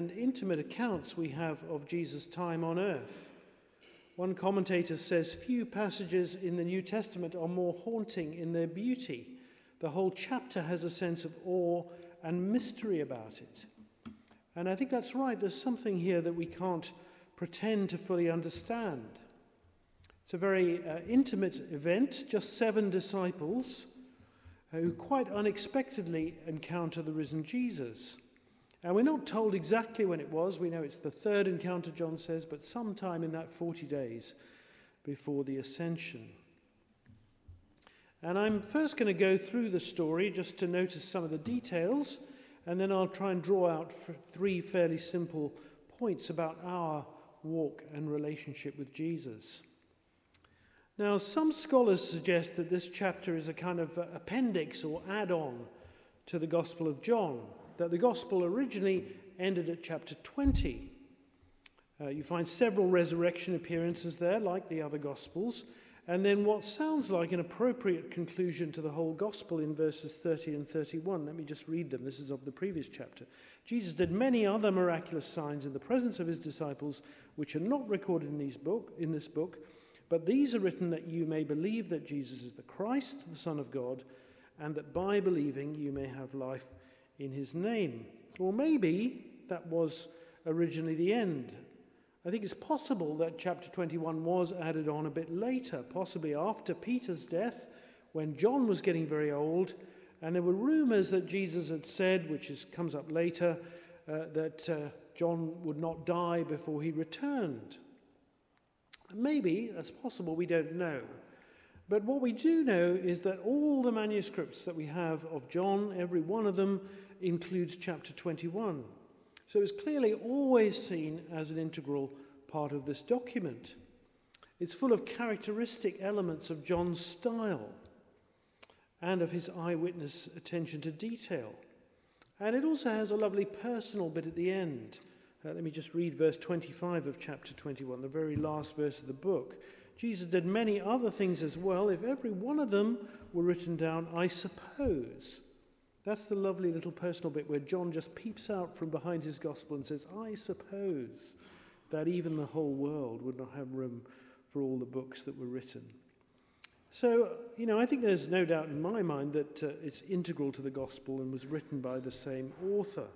and intimate accounts we have of Jesus' time on earth. One commentator says, few passages in the New Testament are more haunting in their beauty. The whole chapter has a sense of awe and mystery about it. And I think that's right. There's something here that we can't pretend to fully understand. It's a very intimate event, just 7 disciples who quite unexpectedly encounter the risen Jesus. And we're not told exactly when it was. We know it's the 3rd encounter, John says, but sometime in that 40 days before the ascension. And I'm first going to go through the story just to notice some of the details, and then I'll try and draw out 3 fairly simple points about our walk and relationship with Jesus. Now, some scholars suggest that this chapter is a kind of appendix or add-on to the Gospel of John, that the Gospel originally ended at chapter 20. You find several resurrection appearances there, like the other Gospels, and then what sounds like an appropriate conclusion to the whole Gospel in verses 30 and 31. Let me just read them. This is of the previous chapter. Jesus did many other miraculous signs in the presence of his disciples, which are not recorded in this book, but these are written that you may believe that Jesus is the Christ, the Son of God, and that by believing you may have life in his name. Or maybe that was originally the end. I think it's possible that chapter 21 was added on a bit later, possibly after Peter's death, when John was getting very old, and there were rumors that Jesus had said, comes up later, that John would not die before he returned. Maybe that's possible, we don't know. But what we do know is that all the manuscripts that we have of John, every one of them, includes chapter 21. So it's clearly always seen as an integral part of this document. It's full of characteristic elements of John's style and of his eyewitness attention to detail. And it also has a lovely personal bit at the end. Let me just read verse 25 of chapter 21, the very last verse of the book. Jesus did many other things as well. If every one of them were written down, I suppose. That's the lovely little personal bit where John just peeps out from behind his gospel and says, I suppose that even the whole world would not have room for all the books that were written. So, I think there's no doubt in my mind that it's integral to the gospel and was written by the same author.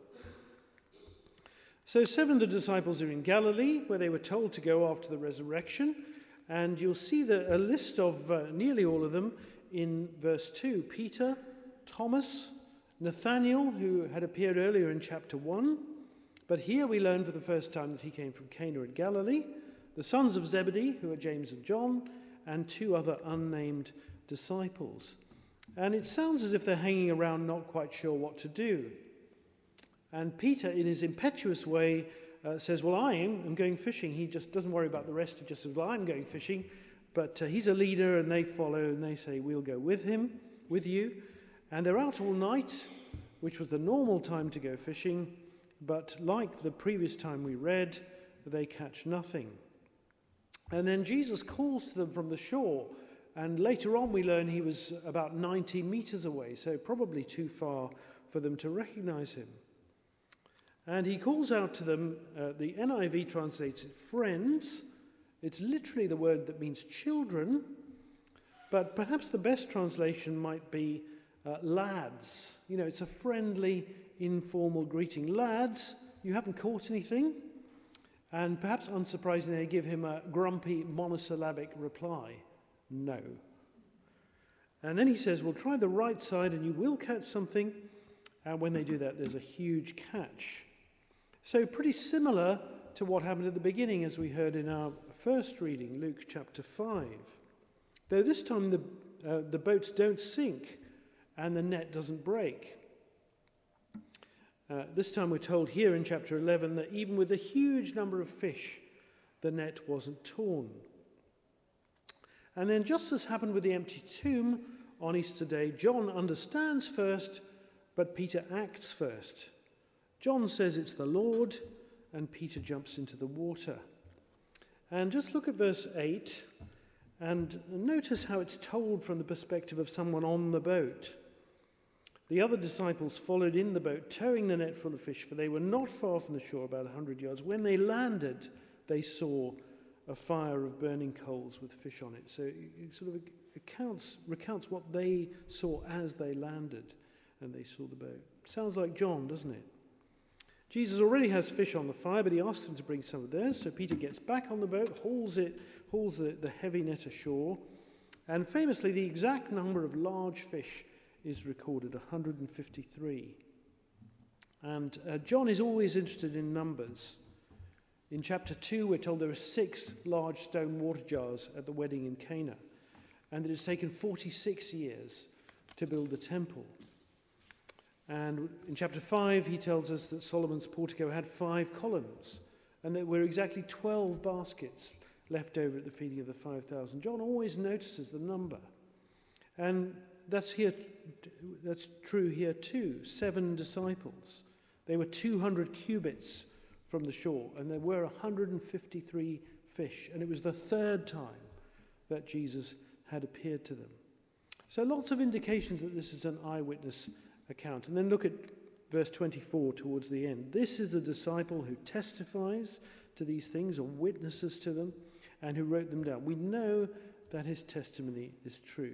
So 7 of the disciples are in Galilee, where they were told to go after the resurrection. And you'll see a list of nearly all of them in verse 2. Peter, Thomas, Nathanael, who had appeared earlier in chapter 1. But here we learn for the first time that he came from Cana in Galilee. The sons of Zebedee, who are James and John, and 2 other unnamed disciples. And it sounds as if they're hanging around not quite sure what to do. And Peter, in his impetuous way, says, well, I am going fishing. He just doesn't worry about the rest. He just says, well, I'm going fishing. But he's a leader, and they follow, and they say, we'll go with you. And they're out all night, which was the normal time to go fishing. But like the previous time we read, they catch nothing. And then Jesus calls to them from the shore. And later on we learn he was about 90 meters away, so probably too far for them to recognize him. And he calls out to them, the NIV translates it friends. It's literally the word that means children, but perhaps the best translation might be lads. It's a friendly, informal greeting. Lads, you haven't caught anything? And perhaps unsurprisingly, they give him a grumpy monosyllabic reply, no. And then he says, well, try the right side and you will catch something. And when they do that, there's a huge catch. So pretty similar to what happened at the beginning, as we heard in our first reading, Luke chapter 5. Though this time the boats don't sink and the net doesn't break. This time we're told here in chapter 11 that even with a huge number of fish, the net wasn't torn. And then just as happened with the empty tomb on Easter Day, John understands first, but Peter acts first. John says it's the Lord, and Peter jumps into the water. And just look at verse 8, and notice how it's told from the perspective of someone on the boat. The other disciples followed in the boat, towing the net full of fish, for they were not far from the shore, about 100 yards. When they landed, they saw a fire of burning coals with fish on it. So it sort of recounts what they saw as they landed and they saw the boat. Sounds like John, doesn't it? Jesus already has fish on the fire, but he asks them to bring some of theirs. So Peter gets back on the boat, hauls the heavy net ashore, and famously the exact number of large fish is recorded, 153. And John is always interested in numbers. In chapter 2, we're told there are 6 large stone water jars at the wedding in Cana, and that it's taken 46 years to build the temple. And in chapter 5, he tells us that Solomon's portico had 5 columns, and there were exactly 12 baskets left over at the feeding of the 5,000. John always notices the number. And that's true here too. 7 disciples. They were 200 cubits from the shore, and there were 153 fish. And it was the 3rd time that Jesus had appeared to them. So lots of indications that this is an eyewitness account. And then look at verse 24 towards the end. This is the disciple who testifies to these things, or witnesses to them, and who wrote them down. We know that his testimony is true.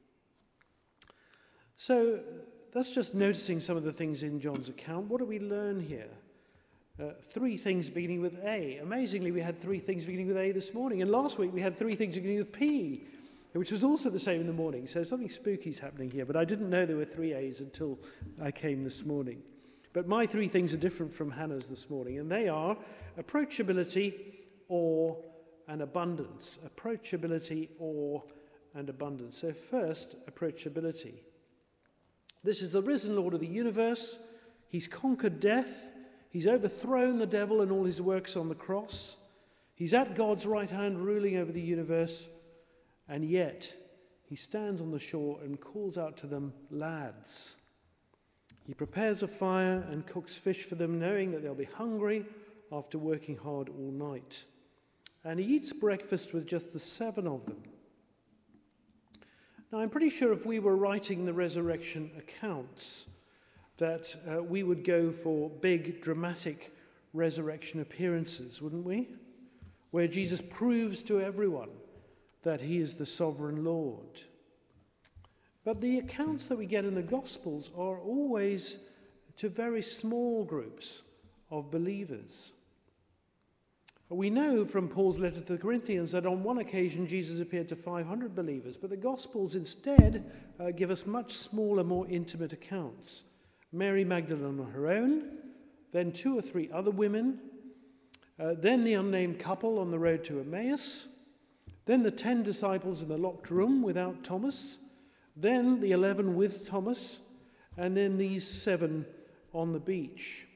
So that's just noticing some of the things in John's account. What do we learn here? 3 things beginning with A. Amazingly, we had 3 things beginning with A this morning. And last week we had 3 things beginning with P, which was also the same in the morning. So something spooky is happening here. But I didn't know there were 3 A's until I came this morning. But my 3 things are different from Hannah's this morning. And they are approachability, awe, and abundance. Approachability, awe, and abundance. So first, approachability. This is the risen Lord of the universe. He's conquered death. He's overthrown the devil and all his works on the cross. He's at God's right hand ruling over the universe. And yet, he stands on the shore and calls out to them, lads. He prepares a fire and cooks fish for them, knowing that they'll be hungry after working hard all night. And he eats breakfast with just the 7 of them. Now, I'm pretty sure if we were writing the resurrection accounts, that we would go for big, dramatic resurrection appearances, wouldn't we? Where Jesus proves to everyone that he is the sovereign Lord. But the accounts that we get in the Gospels are always to very small groups of believers. We know from Paul's letter to the Corinthians that on one occasion Jesus appeared to 500 believers, but the Gospels instead give us much smaller, more intimate accounts. Mary Magdalene on her own, then 2 or 3 other women, then the unnamed couple on the road to Emmaus, then the 10 disciples in the locked room without Thomas, then the 11 with Thomas, and then these 7 on the beach.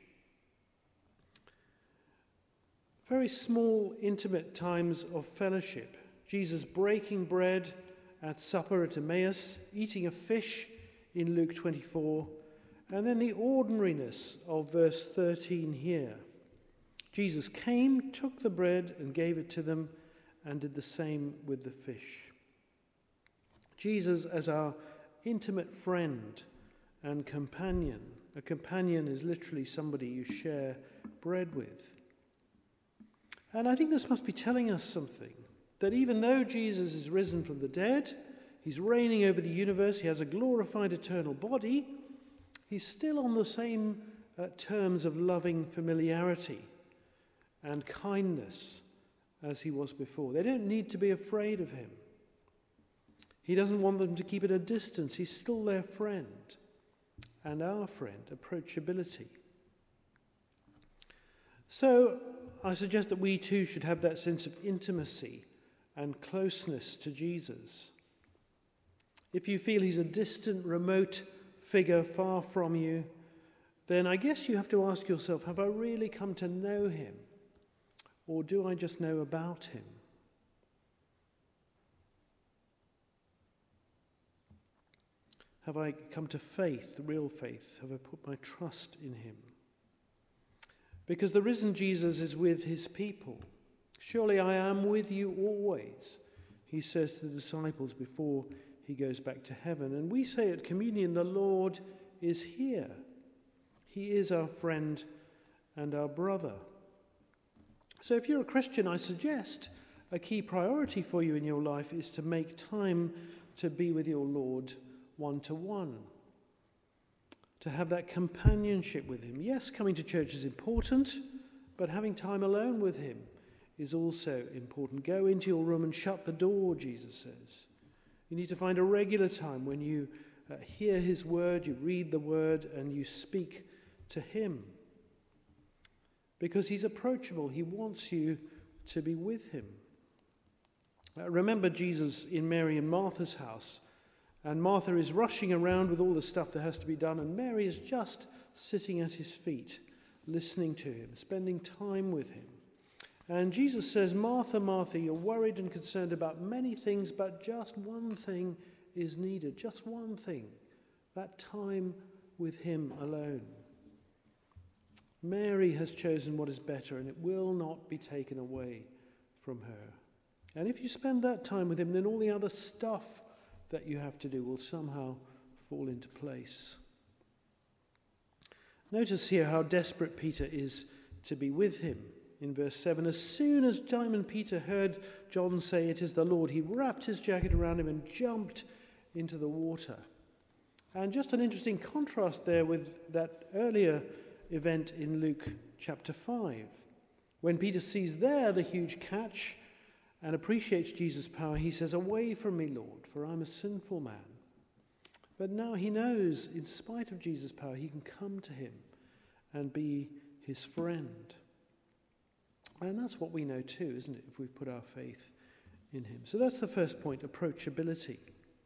Very small, intimate times of fellowship. Jesus breaking bread at supper at Emmaus, eating a fish in Luke 24, and then the ordinariness of verse 13 here. Jesus came, took the bread and gave it to them, and did the same with the fish. Jesus as our intimate friend and companion. A companion is literally somebody you share bread with. And I think this must be telling us something, that even though Jesus is risen from the dead, he's reigning over the universe, he has a glorified eternal body, he's still on the same terms of loving familiarity and kindness as he was before. They don't need to be afraid of him. He doesn't want them to keep at a distance. He's still their friend and our friend, approachability. So I suggest that we too should have that sense of intimacy and closeness to Jesus. If you feel he's a distant, remote figure far from you, then I guess you have to ask yourself, have I really come to know him? Or do I just know about him? Have I come to faith, real faith? Have I put my trust in him? Because the risen Jesus is with his people. Surely I am with you always, he says to the disciples before he goes back to heaven. And we say at communion, the Lord is here. He is our friend and our brother. So if you're a Christian, I suggest a key priority for you in your life is to make time to be with your Lord one-to-one, to have that companionship with him. Yes, coming to church is important, but having time alone with him is also important. Go into your room and shut the door, Jesus says. You need to find a regular time when you hear his word, you read the word, and you speak to him. Because he's approachable. He wants you to be with him. Remember Jesus in Mary and Martha's house. And Martha is rushing around with all the stuff that has to be done. And Mary is just sitting at his feet, listening to him, spending time with him. And Jesus says, Martha, Martha, you're worried and concerned about many things, but just one thing is needed. Just one thing. That time with him alone. Mary has chosen what is better, and it will not be taken away from her. And if you spend that time with him, then all the other stuff that you have to do will somehow fall into place. Notice here how desperate Peter is to be with him. In verse 7, as soon as Simon Peter heard John say, "It is the Lord," he wrapped his jacket around him and jumped into the water. And just an interesting contrast there with that earlier event in Luke chapter 5. When Peter sees there the huge catch and appreciates Jesus' power, he says, "Away from me, Lord, for I'm a sinful man." But now he knows, in spite of Jesus' power, he can come to him and be his friend. And that's what we know too, isn't it, if we've put our faith in him. So that's the first point, approachability.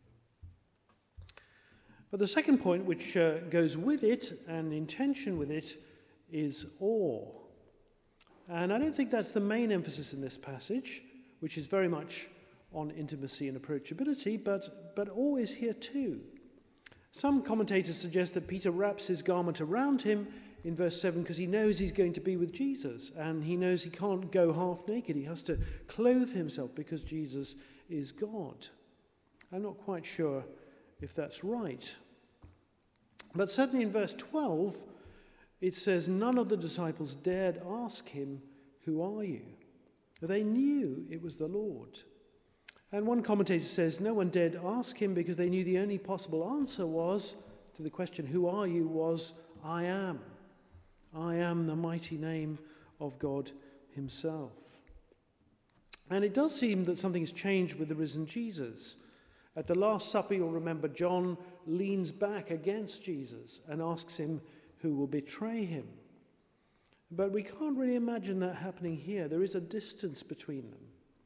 But the second point, which goes with it and in tension with it, is awe. And I don't think that's the main emphasis in this passage, which is very much on intimacy and approachability, but awe is here too. Some commentators suggest that Peter wraps his garment around him in verse 7 because he knows he's going to be with Jesus, and he knows he can't go half naked. He has to clothe himself because Jesus is God. I'm not quite sure if that's right. But certainly in verse 12, it says, none of the disciples dared ask him, "Who are you?" They knew it was the Lord. And one commentator says no one dared ask him because they knew the only possible answer was, to the question, "Who are you?" was, "I am. I am the mighty name of God himself." And it does seem that something has changed with the risen Jesus. At the Last Supper, you'll remember, John leans back against Jesus and asks him who will betray him. But we can't really imagine that happening here. There is a distance between them.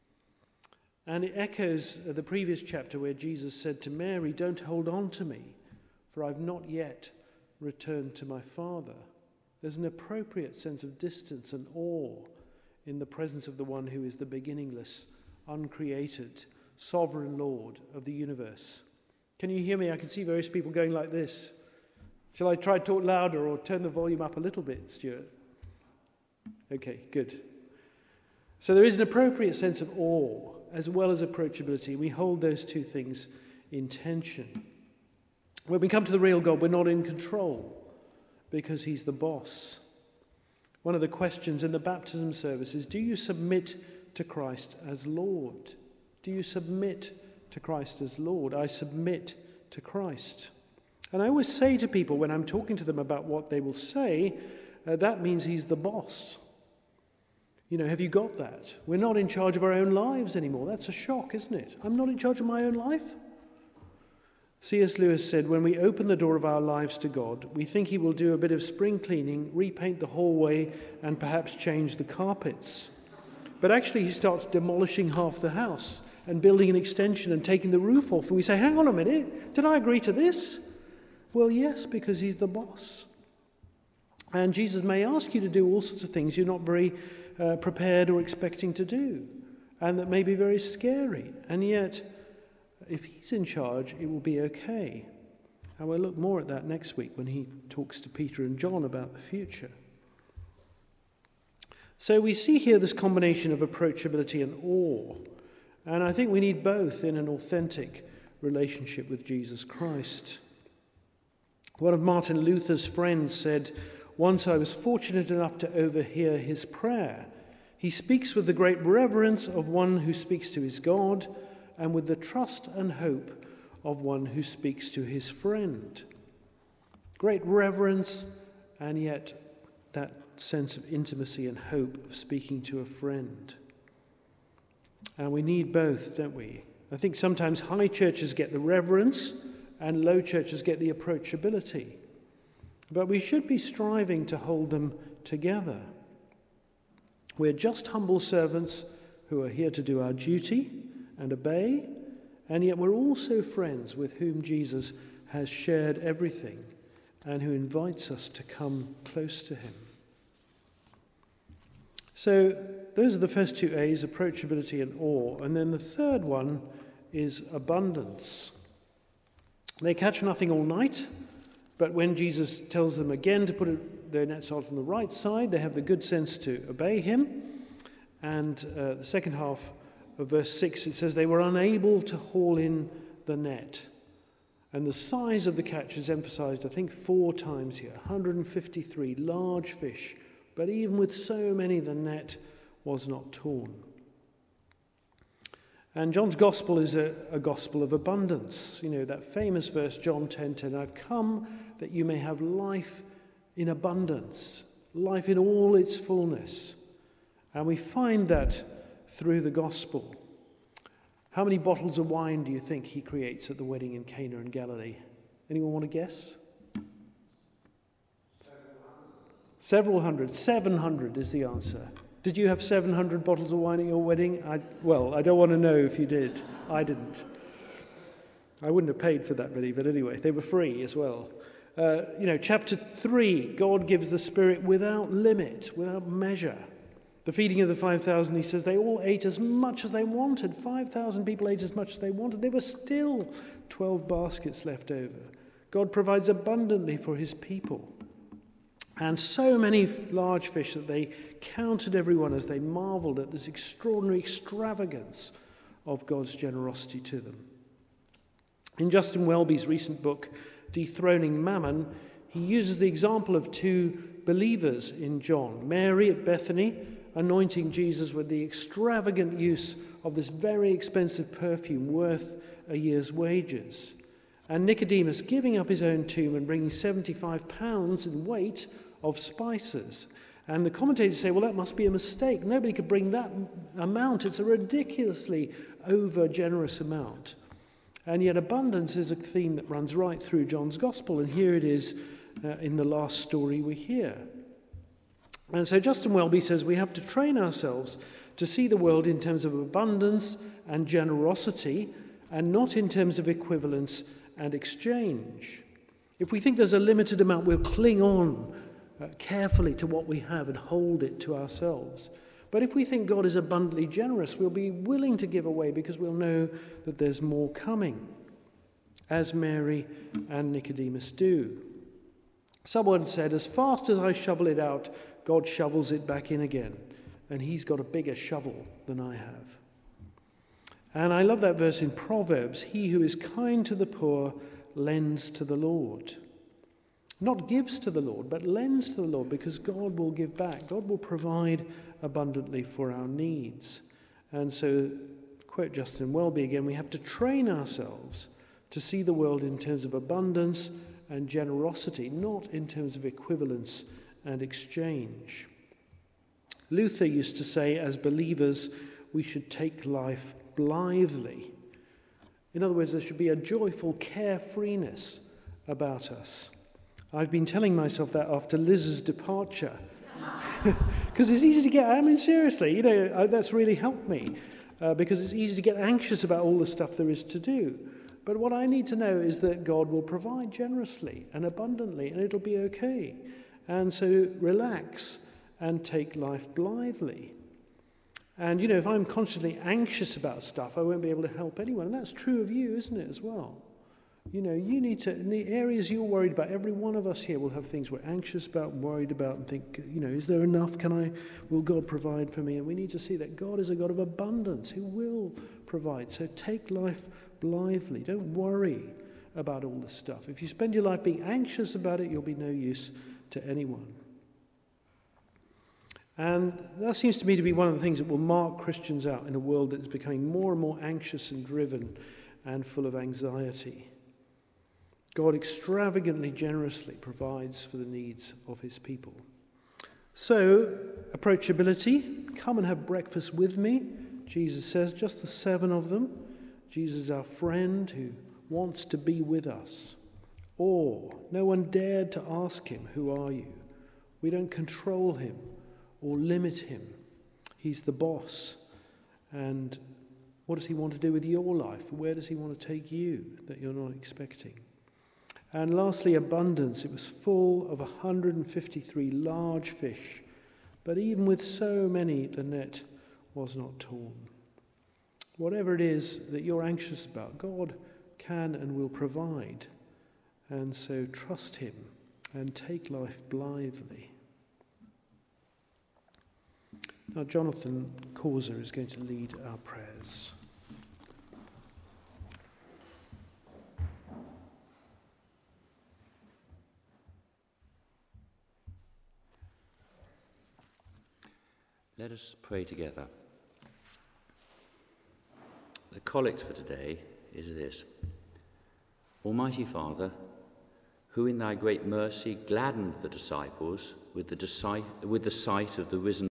And it echoes the previous chapter where Jesus said to Mary, "Don't hold on to me, for I've not yet returned to my Father." There's an appropriate sense of distance and awe in the presence of the one who is the beginningless, uncreated, sovereign Lord of the universe. Can you hear me? I can see various people going like this. Shall I try to talk louder or turn the volume up a little bit, Stuart? Okay, good. So there is an appropriate sense of awe as well as approachability. We hold those two things in tension. When we come to the real God, we're not in control because he's the boss. One of the questions in the baptism service is, do you submit to Christ as Lord? Do you submit to Christ as Lord? I submit to Christ. And I always say to people when I'm talking to them about what they will say, that means he's the boss. You know, have you got that? We're not in charge of our own lives anymore. That's a shock, isn't it? I'm not in charge of my own life. C.S. Lewis said, when we open the door of our lives to God, we think he will do a bit of spring cleaning, repaint the hallway, and perhaps change the carpets. But actually he starts demolishing half the house and building an extension and taking the roof off. And we say, hang on a minute, did I agree to this? Well, yes, because he's the boss. And Jesus may ask you to do all sorts of things you're not very prepared or expecting to do, and that may be very scary. And yet, if he's in charge, it will be okay. And we'll look more at that next week when he talks to Peter and John about the future. So we see here this combination of approachability and awe. And I think we need both in an authentic relationship with Jesus Christ. One of Martin Luther's friends said, "Once I was fortunate enough to overhear his prayer. He speaks with the great reverence of one who speaks to his God, and with the trust and hope of one who speaks to his friend." Great reverence, and yet that sense of intimacy and hope of speaking to a friend. And we need both, don't we? I think sometimes high churches get the reverence and low churches get the approachability. But we should be striving to hold them together. We're just humble servants who are here to do our duty and obey, and yet we're also friends with whom Jesus has shared everything and who invites us to come close to him. So those are the first two A's, approachability and awe. And then the third one is abundance. They catch nothing all night, but when Jesus tells them again to put their nets out on the right side, they have the good sense to obey him. And the second half of verse 6, it says they were unable to haul in the net. And the size of the catch is emphasized, I think, 4 times here. 153 large fish. But even with so many, the net was not torn. And John's gospel is a gospel of abundance. You know, that famous verse, John 10:10, "I've come that you may have life in abundance, life in all its fullness." And we find that through the gospel. How many bottles of wine do you think he creates at the wedding in Cana in Galilee? Anyone want to guess? Several hundred. 700 is the answer. Did you have 700 bottles of wine at your wedding? I don't want to know if you did. I didn't. I wouldn't have paid for that many, but anyway, they were free as well. Chapter 3, God gives the Spirit without limit, without measure. The feeding of the 5,000, he says, they all ate as much as they wanted. 5,000 people ate as much as they wanted. There were still 12 baskets left over. God provides abundantly for his people. And so many large fish that they counted everyone as they marveled at this extraordinary extravagance of God's generosity to them. In Justin Welby's recent book, Dethroning Mammon, he uses the example of 2 believers in John. Mary at Bethany, anointing Jesus with the extravagant use of this very expensive perfume worth a year's wages. And Nicodemus giving up his own tomb and bringing 75 pounds in weight of spices. And the commentators say, well, that must be a mistake. Nobody could bring that amount. It's a ridiculously over-generous amount. And yet abundance is a theme that runs right through John's gospel. And here it is in the last story we hear. And so Justin Welby says we have to train ourselves to see the world in terms of abundance and generosity and not in terms of equivalence and exchange. If we think there's a limited amount, we'll cling on carefully to what we have and hold it to ourselves. But if we think God is abundantly generous, we'll be willing to give away because we'll know that there's more coming, as Mary and Nicodemus do. Someone said, as fast as I shovel it out, God shovels it back in again. And he's got a bigger shovel than I have. And I love that verse in Proverbs, he who is kind to the poor lends to the Lord. Not gives to the Lord, but lends to the Lord, because God will give back. God will provide abundantly for our needs. And so, quote Justin Welby again, we have to train ourselves to see the world in terms of abundance and generosity, not in terms of equivalence and exchange. Luther used to say, as believers, we should take life blithely. In other words, there should be a joyful carefreeness about us. I've been telling myself that after Liz's departure. Because it's easy to get, I mean, seriously, that's really helped me. Because it's easy to get anxious about all the stuff there is to do. But what I need to know is that God will provide generously and abundantly, and it'll be okay. And so relax and take life blithely. And, if I'm constantly anxious about stuff, I won't be able to help anyone. And that's true of you, isn't it, as well? You need to, in the areas you're worried about, every one of us here will have things we're anxious about and worried about and think, is there enough? Will God provide for me? And we need to see that God is a God of abundance who will provide. So take life blithely. Don't worry about all this stuff. If you spend your life being anxious about it, you'll be no use to anyone. And that seems to me to be one of the things that will mark Christians out in a world that is becoming more and more anxious and driven and full of anxiety. God extravagantly, generously provides for the needs of his people. So, approachability, come and have breakfast with me, Jesus says, just the 7 of them. Jesus is our friend who wants to be with us. Or, no one dared to ask him, who are you? We don't control him or limit him. He's the boss. And what does he want to do with your life? Where does he want to take you that you're not expecting? And lastly, abundance. It was full of 153 large fish, but even with so many, the net was not torn. Whatever it is that you're anxious about, God can and will provide. And so trust him and take life blithely. Now, Jonathan Causer is going to lead our prayers. Let us pray together. The collect for today is this. Almighty Father, who in thy great mercy gladdened the disciples with the sight of the risen